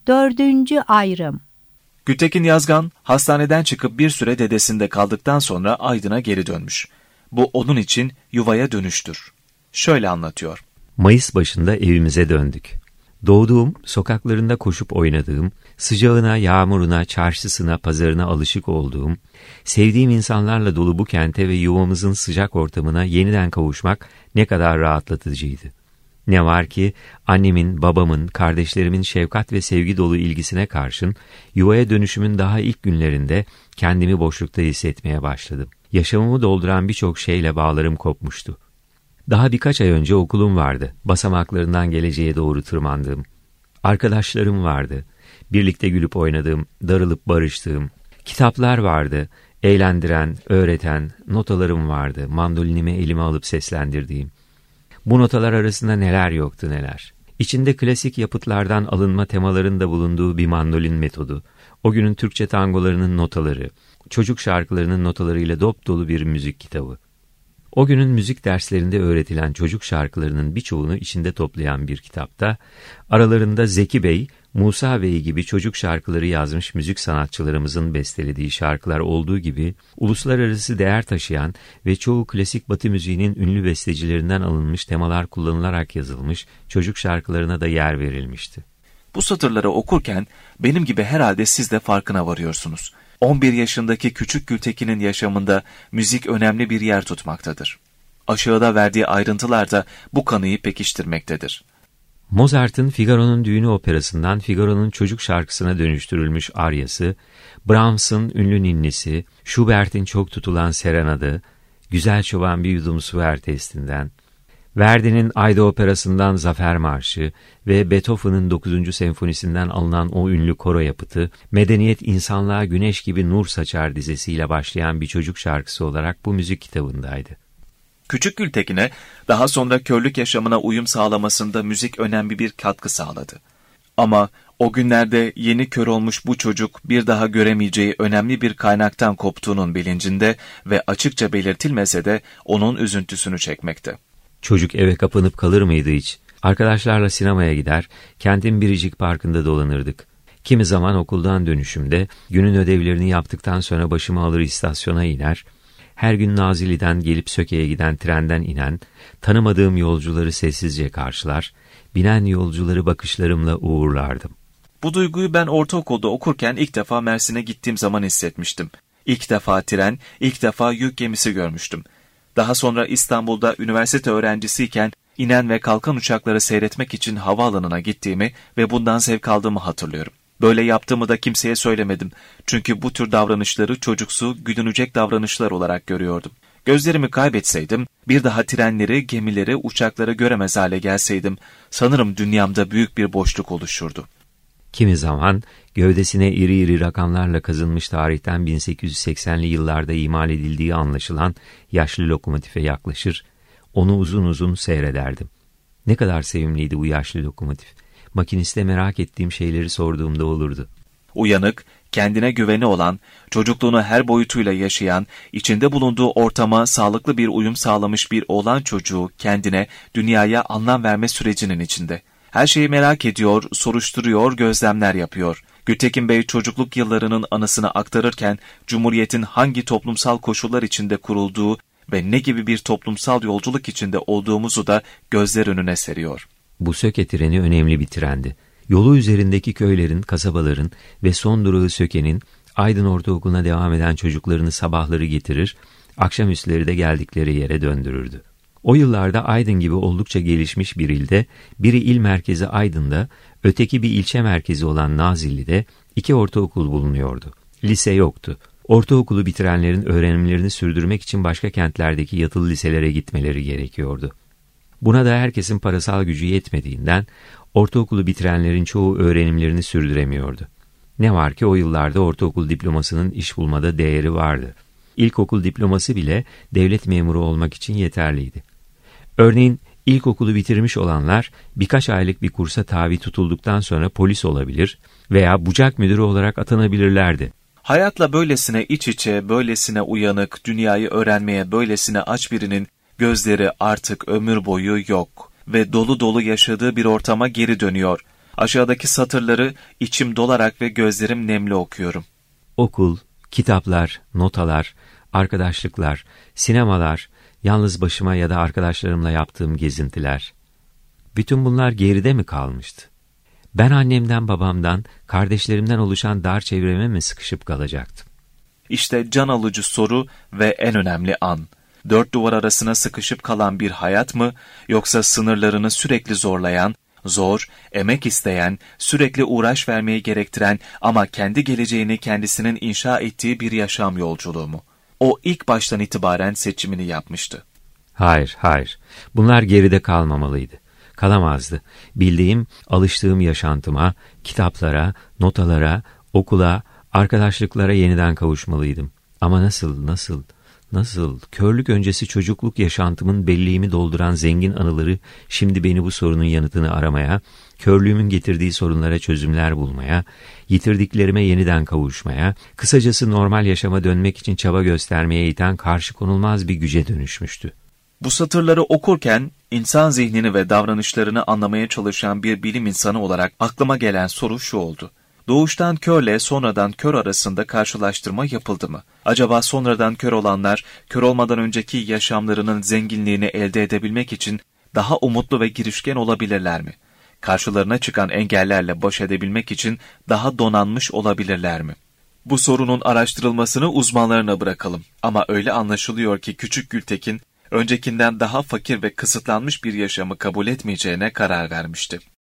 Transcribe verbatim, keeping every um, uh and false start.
Dördüncü ayrım. Gültekin Yazgan, hastaneden çıkıp bir süre dedesinde kaldıktan sonra Aydın'a geri dönmüş. Bu onun için yuvaya dönüştür. Şöyle anlatıyor. Mayıs başında evimize döndük. Doğduğum, sokaklarında koşup oynadığım, sıcağına, yağmuruna, çarşısına, pazarına alışık olduğum, sevdiğim insanlarla dolu bu kente ve yuvamızın sıcak ortamına yeniden kavuşmak ne kadar rahatlatıcıydı. Ne var ki annemin, babamın, kardeşlerimin şefkat ve sevgi dolu ilgisine karşın yuvaya dönüşümün daha ilk günlerinde kendimi boşlukta hissetmeye başladım. Yaşamımı dolduran birçok şeyle bağlarım kopmuştu. Daha birkaç ay önce okulum vardı. Basamaklarından geleceğe doğru tırmandığım. Arkadaşlarım vardı. Birlikte gülüp oynadığım, darılıp barıştığım. Kitaplar vardı. Eğlendiren, öğreten, notalarım vardı. Mandolinimi elime alıp seslendirdiğim. Bu notalar arasında neler yoktu neler. İçinde klasik yapıtlardan alınma temaların da bulunduğu bir mandolin metodu. O günün Türkçe tangolarının notaları, çocuk şarkılarının notalarıyla dop dolu bir müzik kitabı. O günün müzik derslerinde öğretilen çocuk şarkılarının birçoğunu içinde toplayan bir kitapta, aralarında Zeki Bey, Musa Bey gibi çocuk şarkıları yazmış müzik sanatçılarımızın bestelediği şarkılar olduğu gibi, uluslararası değer taşıyan ve çoğu klasik Batı müziğinin ünlü bestecilerinden alınmış temalar kullanılarak yazılmış çocuk şarkılarına da yer verilmişti. Bu satırları okurken benim gibi herhalde siz de farkına varıyorsunuz. on bir yaşındaki küçük Gültekin'in yaşamında müzik önemli bir yer tutmaktadır. Aşağıda verdiği ayrıntılar da bu kanıyı pekiştirmektedir. Mozart'ın Figaro'nun Düğünü operasından Figaro'nun çocuk şarkısına dönüştürülmüş aryası, Brahms'ın ünlü ninnisi, Schubert'in çok tutulan serenadı, Güzel Çoban Bir Yudum Su Ver testinden, Verdi'nin Ayda operasından Zafer Marşı ve Beethoven'ın dokuzuncu senfonisinden alınan o ünlü koro yapıtı, Medeniyet insanlığa güneş gibi nur saçar dizesiyle başlayan bir çocuk şarkısı olarak bu müzik kitabındaydı. Küçük Gültekin'e daha sonra körlük yaşamına uyum sağlamasında müzik önemli bir katkı sağladı. Ama o günlerde yeni kör olmuş bu çocuk bir daha göremeyeceği önemli bir kaynaktan koptuğunun bilincinde ve açıkça belirtilmese de onun üzüntüsünü çekmekte. Çocuk eve kapanıp kalır mıydı hiç? Arkadaşlarla sinemaya gider, kentin biricik parkında dolanırdık. Kimi zaman okuldan dönüşümde, günün ödevlerini yaptıktan sonra başımı alır istasyona iner, her gün Nazilli'den gelip Söke'ye giden trenden inen, tanımadığım yolcuları sessizce karşılar, binen yolcuları bakışlarımla uğurlardım. Bu duyguyu ben ortaokulda okurken ilk defa Mersin'e gittiğim zaman hissetmiştim. İlk defa tren, ilk defa yük gemisi görmüştüm. Daha sonra İstanbul'da üniversite öğrencisiyken inen ve kalkan uçakları seyretmek için havaalanına gittiğimi ve bundan zevk aldığımı hatırlıyorum. Böyle yaptığımı da kimseye söylemedim. Çünkü bu tür davranışları çocuksu, gülünecek davranışlar olarak görüyordum. Gözlerimi kaybetseydim, bir daha trenleri, gemileri, uçakları göremez hale gelseydim, sanırım dünyamda büyük bir boşluk oluşurdu. Kimi zaman gövdesine iri iri rakamlarla kazınmış tarihten bin sekiz yüz seksenli yıllarda imal edildiği anlaşılan yaşlı lokomotife yaklaşır, onu uzun uzun seyrederdim. Ne kadar sevimliydi bu yaşlı lokomotif. Makiniste merak ettiğim şeyleri sorduğumda olurdu. Uyanık, kendine güveni olan, çocukluğunu her boyutuyla yaşayan, içinde bulunduğu ortama sağlıklı bir uyum sağlamış bir oğlan çocuğu kendine, dünyaya anlam verme sürecinin içinde. Her şeyi merak ediyor, soruşturuyor, gözlemler yapıyor. Gültekin Bey çocukluk yıllarının anısını aktarırken, Cumhuriyet'in hangi toplumsal koşullar içinde kurulduğu ve ne gibi bir toplumsal yolculuk içinde olduğumuzu da gözler önüne seriyor. Bu Söke treni önemli bir trendi. Yolu üzerindeki köylerin, kasabaların ve son durağı Söke'nin Aydın Ortaokulu'na devam eden çocuklarını sabahları getirir, akşamüstleri de geldikleri yere döndürürdü. O yıllarda Aydın gibi oldukça gelişmiş bir ilde, biri il merkezi Aydın'da, öteki bir ilçe merkezi olan Nazilli'de iki ortaokul bulunuyordu. Lise yoktu. Ortaokulu bitirenlerin öğrenimlerini sürdürmek için başka kentlerdeki yatılı liselere gitmeleri gerekiyordu. Buna da herkesin parasal gücü yetmediğinden, ortaokulu bitirenlerin çoğu öğrenimlerini sürdüremiyordu. Ne var ki o yıllarda ortaokul diplomasının iş bulmada değeri vardı. İlkokul diploması bile devlet memuru olmak için yeterliydi. Örneğin ilkokulu bitirmiş olanlar birkaç aylık bir kursa tabi tutulduktan sonra polis olabilir veya bucak müdürü olarak atanabilirlerdi. Hayatla böylesine iç içe, böylesine uyanık, dünyayı öğrenmeye böylesine aç birinin gözleri artık ömür boyu yok ve dolu dolu yaşadığı bir ortama geri dönüyor. Aşağıdaki satırları içim dolarak ve gözlerim nemli okuyorum. Okul, kitaplar, notalar, arkadaşlıklar, sinemalar, yalnız başıma ya da arkadaşlarımla yaptığım gezintiler. Bütün bunlar geride mi kalmıştı? Ben annemden, babamdan, kardeşlerimden oluşan dar çevreme mi sıkışıp kalacaktım? İşte can alıcı soru ve en önemli an. Dört duvar arasına sıkışıp kalan bir hayat mı, yoksa sınırlarını sürekli zorlayan, zor, emek isteyen, sürekli uğraş vermeyi gerektiren ama kendi geleceğini kendisinin inşa ettiği bir yaşam yolculuğu mu? O ilk baştan itibaren seçimini yapmıştı. Hayır, hayır. Bunlar geride kalmamalıydı. Kalamazdı. Bildiğim, alıştığım yaşantıma, kitaplara, notalara, okula, arkadaşlıklara yeniden kavuşmalıydım. Ama nasıl, nasıl, nasıl? Körlük öncesi çocukluk yaşantımın belleğimi dolduran zengin anıları şimdi beni bu sorunun yanıtını aramaya, körlüğümün getirdiği sorunlara çözümler bulmaya, yitirdiklerime yeniden kavuşmaya, kısacası normal yaşama dönmek için çaba göstermeye iten karşı konulmaz bir güce dönüşmüştü. Bu satırları okurken insan zihnini ve davranışlarını anlamaya çalışan bir bilim insanı olarak aklıma gelen soru şu oldu. Doğuştan körle sonradan kör arasında karşılaştırma yapıldı mı? Acaba sonradan kör olanlar, kör olmadan önceki yaşamlarının zenginliğini elde edebilmek için daha umutlu ve girişken olabilirler mi? Karşılarına çıkan engellerle baş edebilmek için daha donanmış olabilirler mi? Bu sorunun araştırılmasını uzmanlarına bırakalım. Ama öyle anlaşılıyor ki Küçük Gültekin, öncekinden daha fakir ve kısıtlanmış bir yaşamı kabul etmeyeceğine karar vermişti.